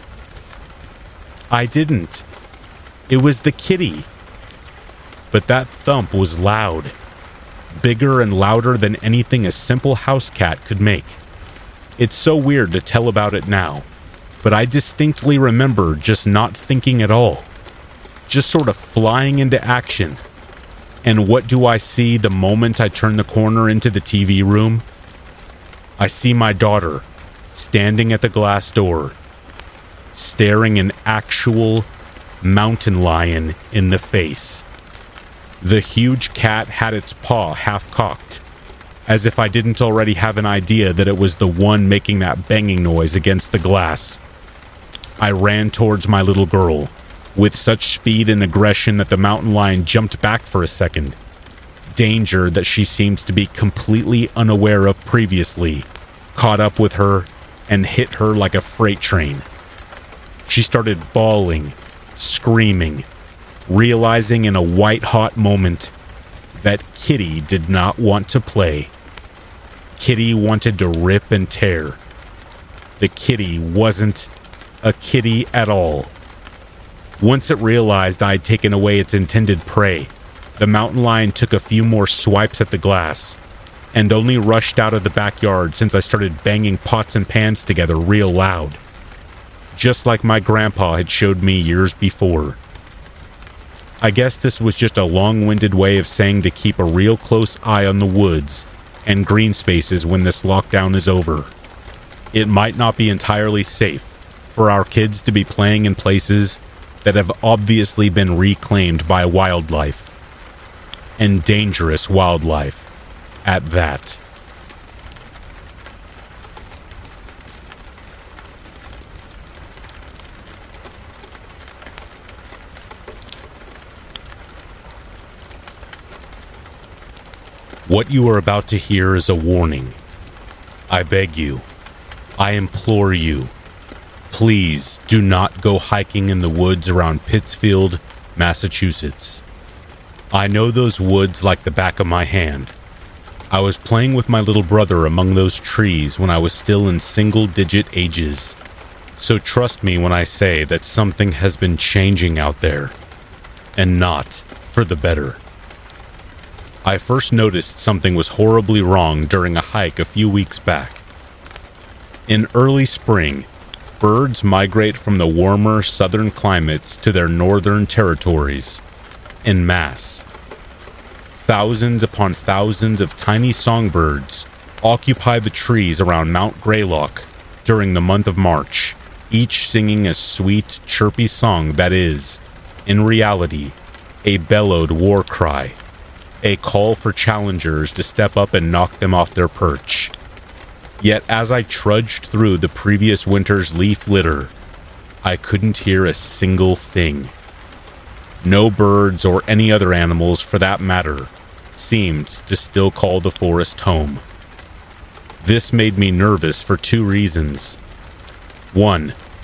I didn't. It was the kitty. But that thump was loud, bigger and louder than anything a simple house cat could make. It's so weird to tell about it now, but I distinctly remember just not thinking at all, just sort of flying into action. And what do I see the moment I turn the corner into the T V room? I see my daughter standing at the glass door, staring an actual mountain lion in the face. The huge cat had its paw half-cocked, as if I didn't already have an idea that it was the one making that banging noise against the glass. I ran towards my little girl, with such speed and aggression that the mountain lion jumped back for a second. Danger that she seemed to be completely unaware of previously caught up with her and hit her like a freight train. She started bawling, screaming, realizing in a white-hot moment that Kitty did not want to play. Kitty wanted to rip and tear. The kitty wasn't a kitty at all. Once it realized I'd taken away its intended prey, the mountain lion took a few more swipes at the glass, and only rushed out of the backyard since I started banging pots and pans together real loud, just like my grandpa had showed me years before. I guess this was just a long-winded way of saying to keep a real close eye on the woods and green spaces when this lockdown is over. It might not be entirely safe for our kids to be playing in places that have obviously been reclaimed by wildlife, and dangerous wildlife at that. What you are about to hear is a warning. I beg you, I implore you, please do not go hiking in the woods around Pittsfield, Massachusetts. I know those woods like the back of my hand. I was playing with my little brother among those trees when I was still in single-digit ages. So trust me when I say that something has been changing out there, and not for the better. I first noticed something was horribly wrong during a hike a few weeks back. In early spring, birds migrate from the warmer southern climates to their northern territories en masse. Thousands upon thousands of tiny songbirds occupy the trees around Mount Greylock during the month of March, each singing a sweet, chirpy song that is, in reality, a bellowed war cry, a call for challengers to step up and knock them off their perch. Yet as I trudged through the previous winter's leaf litter, I couldn't hear a single thing. No birds or any other animals, for that matter, seemed to still call the forest home. This made me nervous for two reasons. One,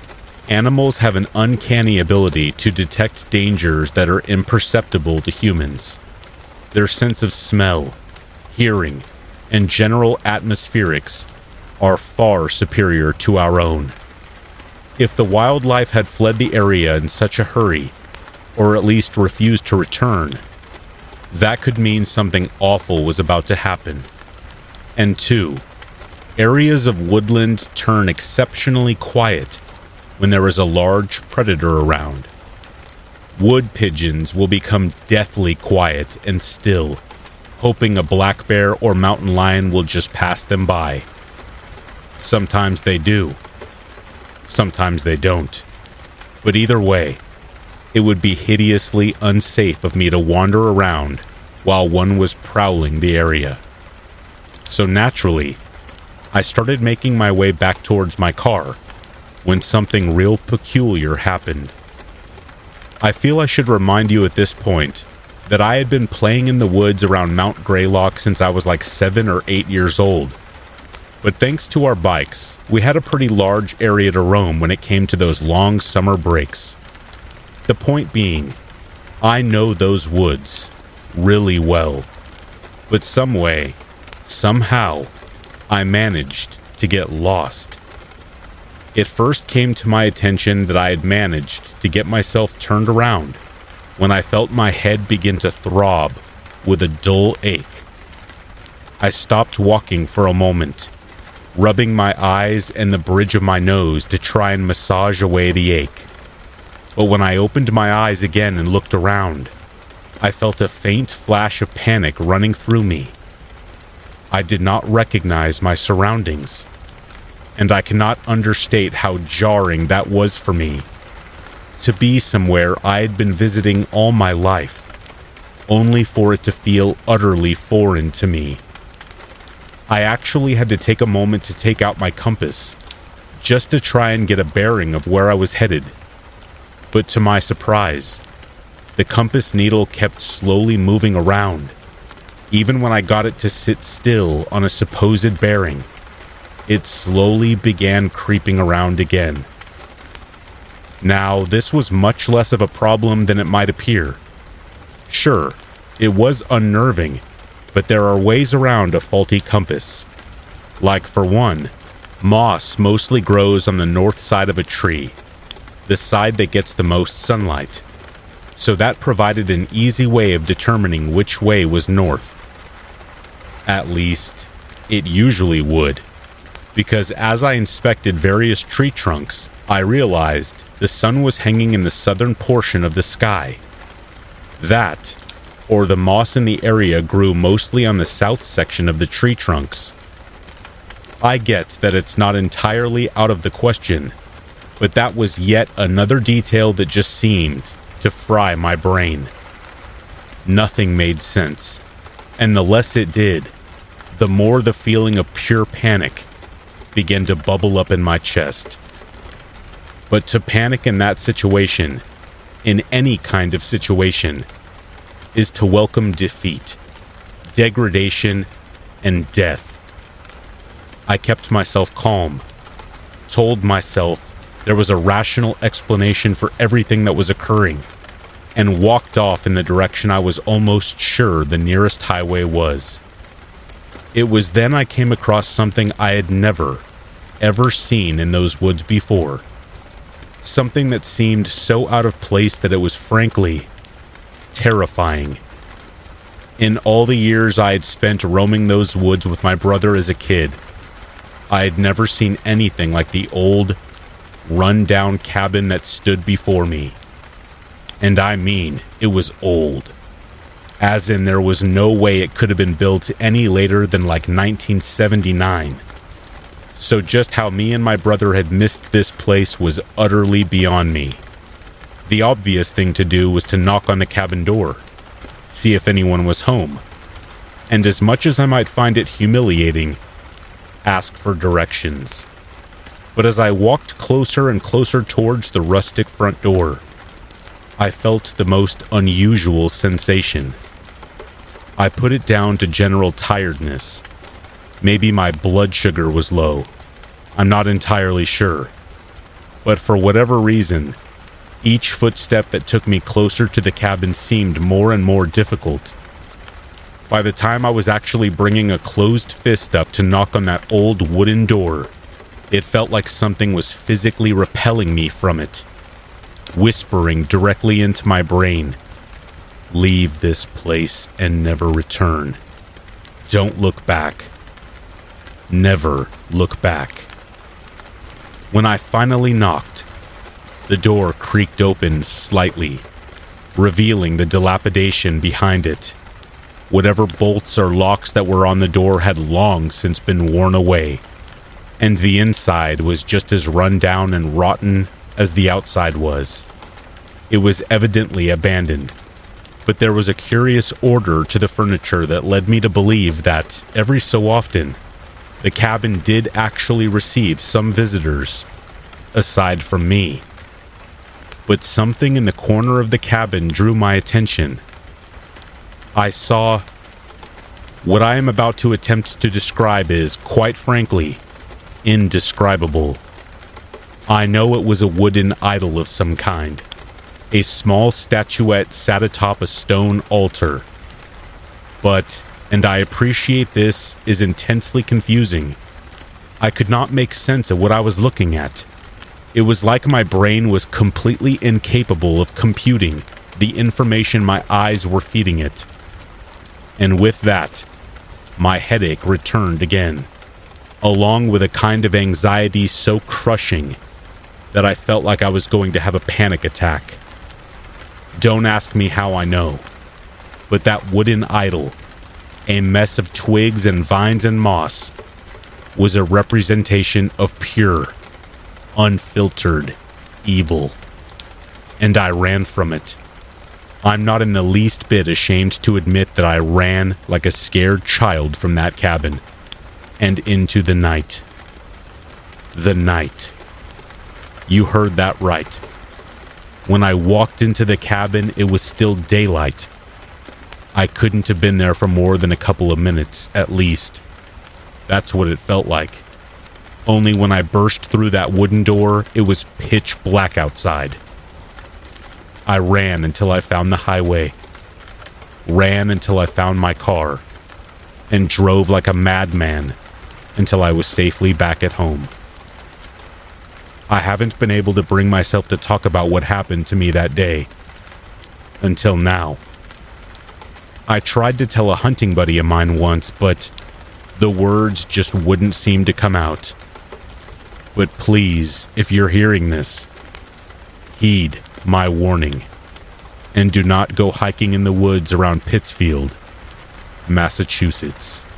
Animals have an uncanny ability to detect dangers that are imperceptible to humans. Their sense of smell, hearing, and general atmospherics are far superior to our own. If the wildlife had fled the area in such a hurry, or at least refused to return, that could mean something awful was about to happen. And two, areas of woodland turn exceptionally quiet when there is a large predator around. Wood pigeons will become deathly quiet and still, hoping a black bear or mountain lion will just pass them by. Sometimes they do. Sometimes they don't. But either way, it would be hideously unsafe of me to wander around while one was prowling the area. So naturally, I started making my way back towards my car when something real peculiar happened. I feel I should remind you at this point that I had been playing in the woods around Mount Greylock since I was like seven or eight years old. But thanks to our bikes, we had a pretty large area to roam when it came to those long summer breaks. The point being, I know those woods really well. But some way, somehow, I managed to get lost. It first came to my attention that I had managed to get myself turned around when I felt my head begin to throb with a dull ache. I stopped walking for a moment, rubbing my eyes and the bridge of my nose to try and massage away the ache. But when I opened my eyes again and looked around, I felt a faint flash of panic running through me. I did not recognize my surroundings, and I cannot understate how jarring that was for me. To be somewhere I had been visiting all my life, only for it to feel utterly foreign to me. I actually had to take a moment to take out my compass, just to try and get a bearing of where I was headed. But to my surprise, the compass needle kept slowly moving around, even when I got it to sit still on a supposed bearing. It slowly began creeping around again. Now, this was much less of a problem than it might appear. Sure, it was unnerving, but there are ways around a faulty compass. Like, for one, moss mostly grows on the north side of a tree, the side that gets the most sunlight, so that provided an easy way of determining which way was north. At least, it usually would, because as I inspected various tree trunks, I realized the sun was hanging in the southern portion of the sky. That, or the moss in the area grew mostly on the south section of the tree trunks. I get that it's not entirely out of the question, but that was yet another detail that just seemed to fry my brain. Nothing made sense, and the less it did, the more the feeling of pure panic began to bubble up in my chest. But to panic in that situation, in any kind of situation, is to welcome defeat, degradation, and death. I kept myself calm, told myself there was a rational explanation for everything that was occurring, and walked off in the direction I was almost sure the nearest highway was. It was then I came across something I had never, ever seen in those woods before. Something that seemed so out of place that it was frankly terrifying. In all the years I had spent roaming those woods with my brother as a kid, I had never seen anything like the old, run-down cabin that stood before me. And I mean, it was old. As in, there was no way it could have been built any later than like nineteen seventy-nine. So just how me and my brother had missed this place was utterly beyond me. The obvious thing to do was to knock on the cabin door, see if anyone was home, and as much as I might find it humiliating, ask for directions. But as I walked closer and closer towards the rustic front door, I felt the most unusual sensation. I put it down to general tiredness. Maybe my blood sugar was low. I'm not entirely sure. But for whatever reason, each footstep that took me closer to the cabin seemed more and more difficult. By the time I was actually bringing a closed fist up to knock on that old wooden door, it felt like something was physically repelling me from it, whispering directly into my brain, "Leave this place and never return. Don't look back. Never look back." When I finally knocked, the door creaked open slightly, revealing the dilapidation behind it. Whatever bolts or locks that were on the door had long since been worn away, and the inside was just as run down and rotten as the outside was. It was evidently abandoned, but there was a curious order to the furniture that led me to believe that, every so often, the cabin did actually receive some visitors, aside from me. But something in the corner of the cabin drew my attention. I saw what I am about to attempt to describe is, quite frankly, indescribable. I know it was a wooden idol of some kind. A small statuette sat atop a stone altar. But, and I appreciate this is intensely confusing, I could not make sense of what I was looking at. It was like my brain was completely incapable of computing the information my eyes were feeding it. And with that, my headache returned again, along with a kind of anxiety so crushing that I felt like I was going to have a panic attack. Don't ask me how I know, but that wooden idol, a mess of twigs and vines and moss, was a representation of pure, unfiltered evil. And I ran from it. I'm not in the least bit ashamed to admit that I ran like a scared child from that cabin and into the night. The night. You heard that right. When I walked into the cabin, it was still daylight. I couldn't have been there for more than a couple of minutes, at least. That's what it felt like. Only when I burst through that wooden door, it was pitch black outside. I ran until I found the highway, ran until I found my car, and drove like a madman until I was safely back at home. I haven't been able to bring myself to talk about what happened to me that day. Until now. I tried to tell a hunting buddy of mine once, but the words just wouldn't seem to come out. But please, if you're hearing this, heed my warning, and do not go hiking in the woods around Pittsfield, Massachusetts.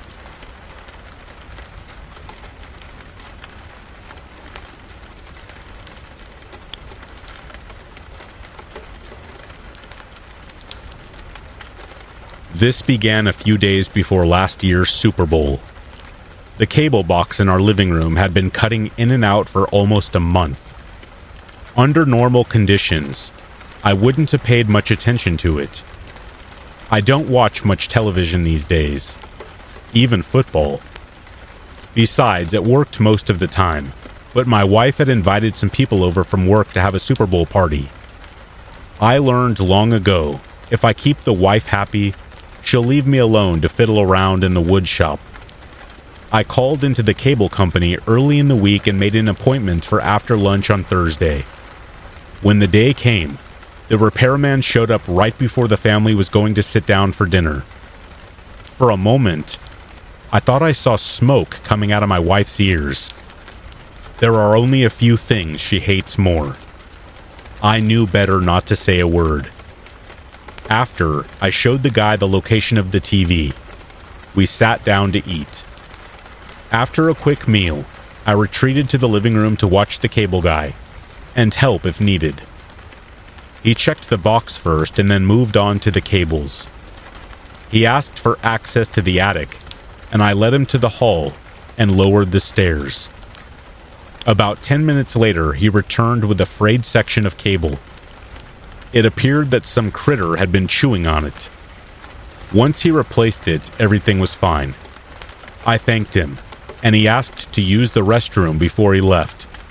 This began a few days before last year's Super Bowl. The cable box in our living room had been cutting in and out for almost a month. Under normal conditions, I wouldn't have paid much attention to it. I don't watch much television these days, even football. Besides, it worked most of the time, but my wife had invited some people over from work to have a Super Bowl party. I learned long ago, if I keep the wife happy, she'll leave me alone to fiddle around in the wood shop. I called into the cable company early in the week and made an appointment for after lunch on Thursday. When the day came, the repairman showed up right before the family was going to sit down for dinner. For a moment, I thought I saw smoke coming out of my wife's ears. There are only a few things she hates more. I knew better not to say a word. After, I showed the guy the location of the T V. We sat down to eat. After a quick meal, I retreated to the living room to watch the cable guy, and help if needed. He checked the box first and then moved on to the cables. He asked for access to the attic, and I led him to the hall and lowered the stairs. About ten minutes later, he returned with a frayed section of cable. It appeared that some critter had been chewing on it. Once he replaced it, everything was fine. I thanked him, and he asked to use the restroom before he left.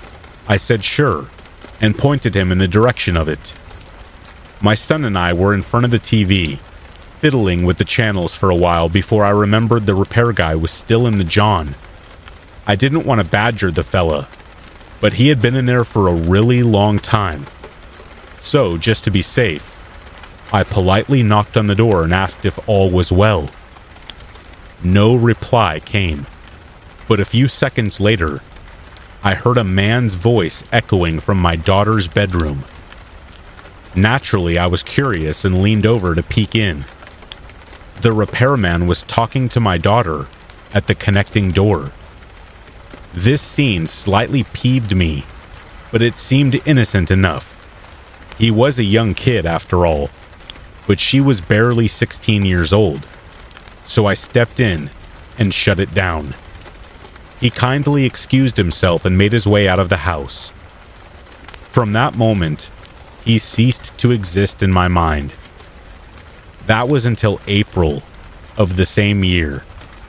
I said sure, and pointed him in the direction of it. My son and I were in front of the T V, fiddling with the channels for a while before I remembered the repair guy was still in the john. I didn't want to badger the fella, but he had been in there for a really long time. So, just to be safe, I politely knocked on the door and asked if all was well. No reply came, but a few seconds later, I heard a man's voice echoing from my daughter's bedroom. Naturally, I was curious and leaned over to peek in. The repairman was talking to my daughter at the connecting door. This scene slightly peeved me, but it seemed innocent enough. He was a young kid after all, but she was barely sixteen years old, so I stepped in and shut it down. He kindly excused himself and made his way out of the house. From that moment, he ceased to exist in my mind. That was until April of the same year.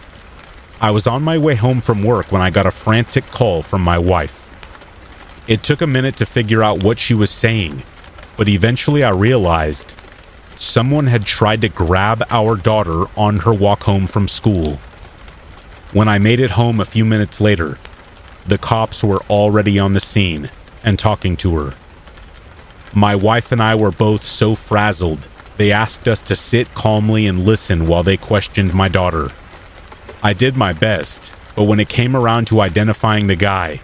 I was on my way home from work when I got a frantic call from my wife. It took a minute to figure out what she was saying, but eventually I realized someone had tried to grab our daughter on her walk home from school. When I made it home a few minutes later, the cops were already on the scene and talking to her. My wife and I were both so frazzled, they asked us to sit calmly and listen while they questioned my daughter. I did my best, but when it came around to identifying the guy,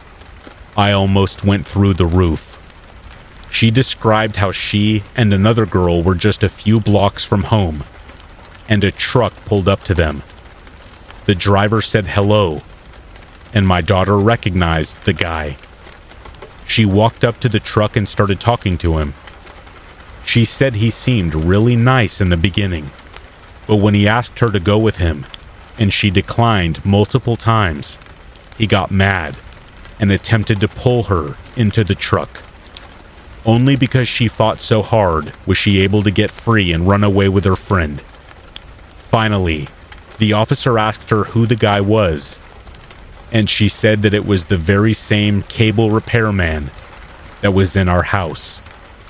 I almost went through the roof. She described how she and another girl were just a few blocks from home, and a truck pulled up to them. The driver said hello, and my daughter recognized the guy. She walked up to the truck and started talking to him. She said he seemed really nice in the beginning, but when he asked her to go with him, and she declined multiple times, he got mad and attempted to pull her into the truck. Only because she fought so hard was she able to get free and run away with her friend. Finally, the officer asked her who the guy was, and she said that it was the very same cable repairman that was in our house.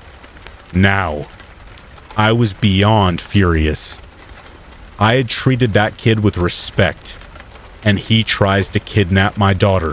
Now, I was beyond furious. I had treated that kid with respect, and he tries to kidnap my daughter.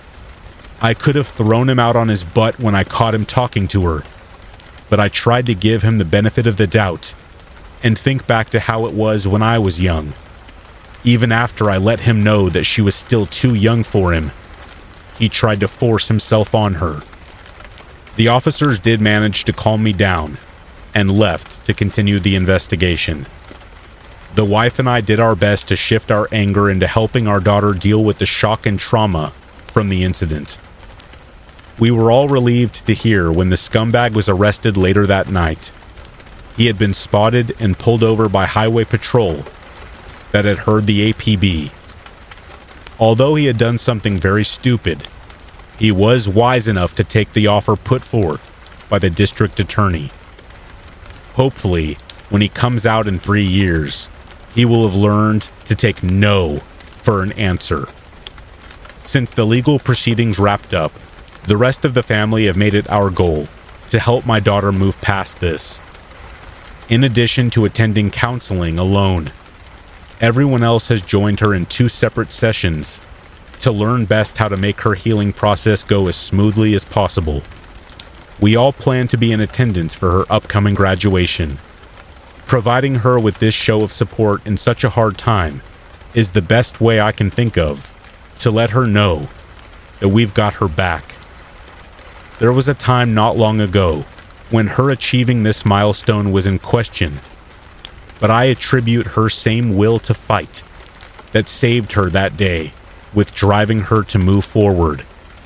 I could have thrown him out on his butt when I caught him talking to her, but I tried to give him the benefit of the doubt and think back to how it was when I was young. Even after I let him know that she was still too young for him, he tried to force himself on her. The officers did manage to calm me down and left to continue the investigation. The wife and I did our best to shift our anger into helping our daughter deal with the shock and trauma from the incident. We were all relieved to hear when the scumbag was arrested later that night. He had been spotted and pulled over by highway patrol that had heard the A P B. Although he had done something very stupid, he was wise enough to take the offer put forth by the district attorney. Hopefully, when he comes out in three years, he will have learned to take no for an answer. Since the legal proceedings wrapped up, the rest of the family have made it our goal to help my daughter move past this. In addition to attending counseling alone, everyone else has joined her in two separate sessions to learn best how to make her healing process go as smoothly as possible. We all plan to be in attendance for her upcoming graduation. Providing her with this show of support in such a hard time is the best way I can think of to let her know that we've got her back. There was a time not long ago when her achieving this milestone was in question, but I attribute her same will to fight that saved her that day with driving her to move forward.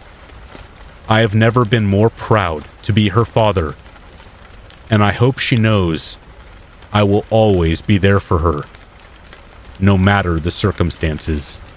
I have never been more proud to be her father, and I hope she knows I will always be there for her, no matter the circumstances.